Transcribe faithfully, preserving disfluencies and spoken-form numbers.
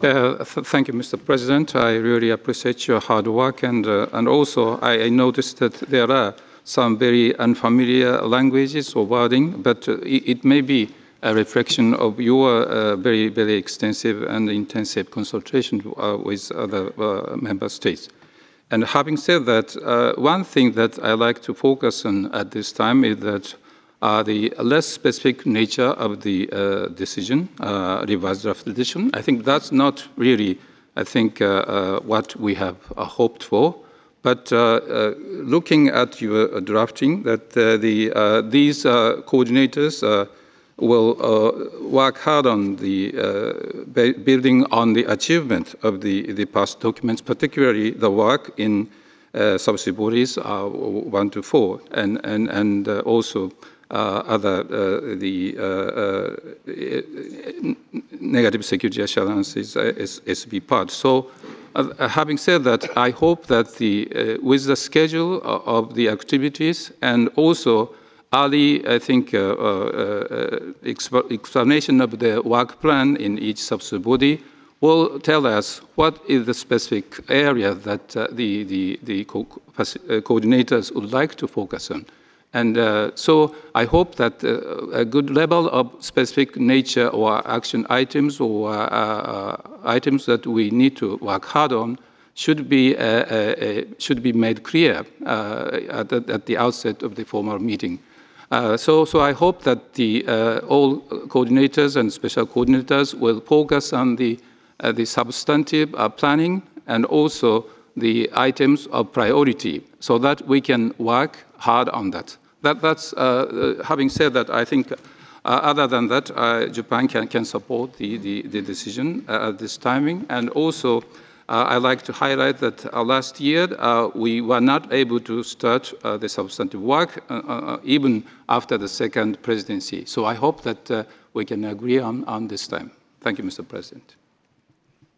Uh, th thank you, Mister President. I really appreciate your hard work, and uh, and also I, I noticed that there are some very unfamiliar languages or wording, but uh, it, it may be a reflection of your uh, very very extensive and intensive consultation uh, with other uh, member states. And having said that, uh, one thing that I like to focus on at this time is that uh, the less specific nature of the uh, decision, uh, revised draft decision. I think that's not really, I think, uh, uh, what we have uh, hoped for. But uh, uh, looking at your drafting, that uh, the, uh, these uh, coordinators uh, will uh, work hard on the uh, building on the achievement of the, the past documents, particularly the work in uh, subsidy bodies uh, one to four, and, and, and uh, also uh, other, uh, the uh, uh, negative security assurances, uh, S B part. So uh, having said that, I hope that the, uh, with the schedule of the activities and also early, I think, uh, uh, uh, explanation of the work plan in each subsidy body will tell us what is the specific area that uh, the, the, the co coordinators would like to focus on. And uh, so I hope that uh, a good level of specific nature or action items or uh, uh, items that we need to work hard on should be, uh, uh, should be made clear uh, at, the, at the outset of the formal meeting. Uh, so, so I hope that the, uh, all coordinators and special coordinators will focus on the, uh, the substantive uh, planning and also the items of priority so that we can work hard on that. That that's, uh, having said that, I think uh, other than that, uh, Japan can, can support the, the, the decision uh, at this timing. And also, uh, I'd like to highlight that uh, last year, uh, we were not able to start uh, the substantive work uh, uh, even after the second presidency. So I hope that uh, we can agree on, on this time. Thank you, Mister President.